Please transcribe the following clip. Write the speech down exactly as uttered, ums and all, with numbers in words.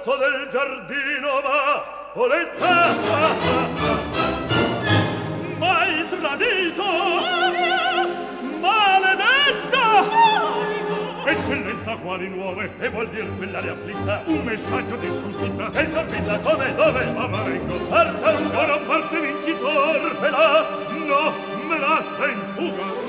bosco del giardino va Spoletta. M'hai tradito, maledetta. Eccellenza, quali nuove? E vuol dir quell'aria afflitta? Un messaggio di sconfitta. E sconfitta come? Dove? Ma vengo. Parte un buono parte vincitor. Me l'as? No, me l'as in fuga.